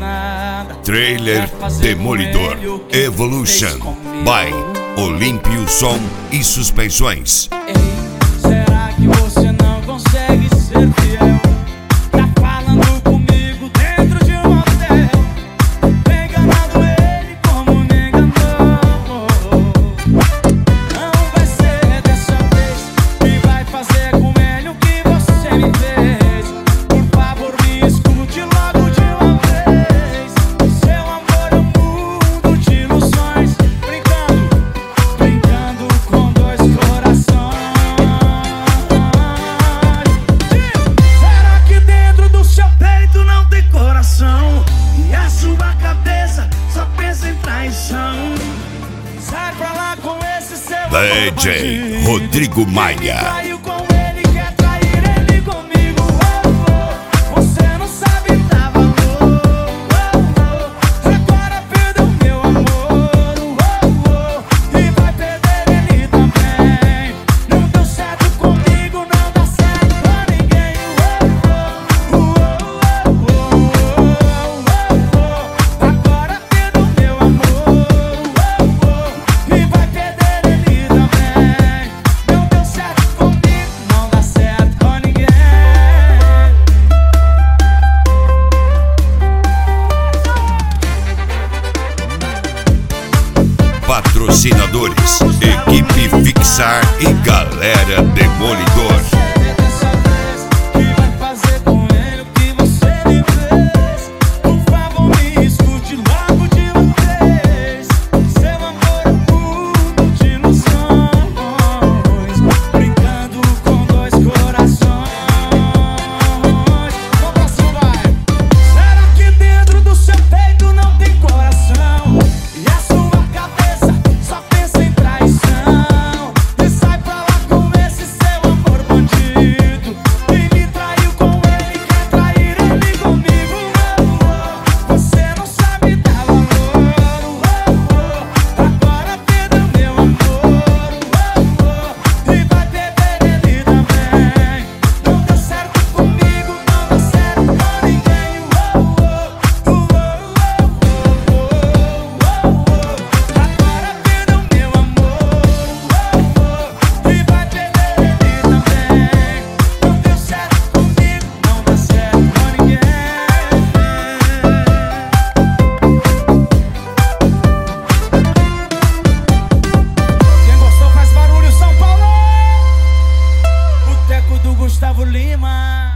Trailer Demolidor Evolution by Olímpio Som e Suspensões. Ei, será que você não consegue ser fiel? Tá falando comigo dentro de um hotel, enganando ele como me enganou. Não vai ser dessa vez que vai fazer com ele o que você me fez. Por favor, me escute logo de uma vez. Seu amor é um mundo de ilusões, brincando com dois corações. Será que dentro do seu peito não tem coração? E a sua cabeça só pensa em traição? Sai pra lá com esse seu amor DJ bandido. Rodrigo Maia. Traiu com ele, quer trair ele comigo. Você não sabe dar valor. Agora perdeu meu amor. E vai perder ele também. Não deu certo comigo, não dá certo pra ninguém. Agora perdeu meu amor. E vai perder ele também. Não deu certo comigo, não dá certo com ninguém. Patrocinadores: Equipe Fixar e Galera Demolidor. Dessa vez que vai fazer com ele o que você me fez. Por favor, me escute logo de uma vez. Seu amor é um mundo de ilusões, brincando com dois corações. Vamos pra cima, vai. Será que dentro do seu peito não tem coração? E a sua cabeça só pensa em traição? E sai pra lá com esse seu amor bandido. E me traiu com ele, quer trair ele comigo. Você não sabe dar valor. Agora perdeu meu amor. E vai perder ele também. Não deu certo comigo, não dá certo com ninguém. Agora perdeu meu amor. E vai perder ele também. Não deu certo comigo, não dá certo com ninguém. Quem gostou faz barulho, São Paulo! Boteco do Gustavo Lima.